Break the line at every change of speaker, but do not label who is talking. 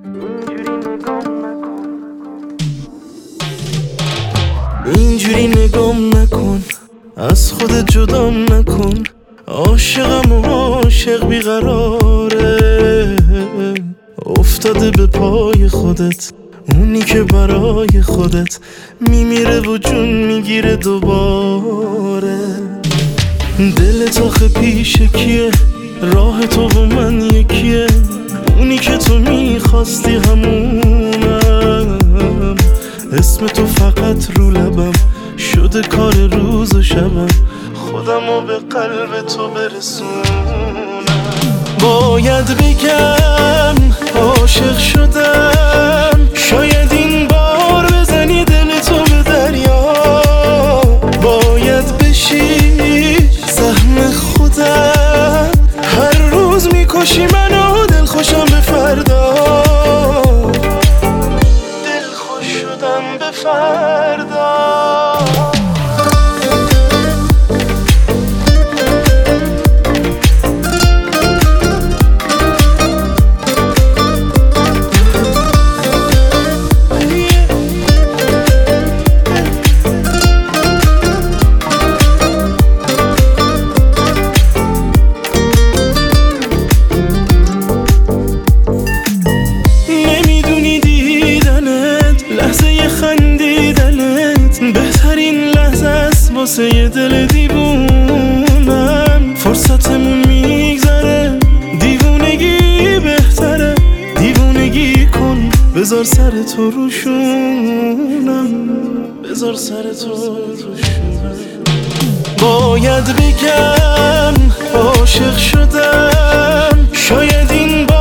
اینجوری نگام نکن، از خودت جدام نکن. عاشقم و عاشق بیقراره، افتاده به پای خودت، اونی که برای خودت میمیره و جون میگیره دوباره. دلت آخه پیش کیه؟ راه تو و من یکیه، اونی که تو میخواستی همونم. اسم تو فقط رو لبم شده کار روز و شبم، خودمو به قلب تو برسونم. باید بگم عاشق شدم، شاید این بار بزنی دل تو به دریا. باید بشی سهم خودم، هر روز میکشی منو دل خوشم به فردا. دل خوش شدم به فردا. بهترین لحظه است واسه یه دل دیوونم. فرصتمون میگذره، دیوونگی بهتره. دیوونگی کن، بذار سر تو روشونم، بذار سر تو روشونم. باید بگم عاشق شدم، شاید این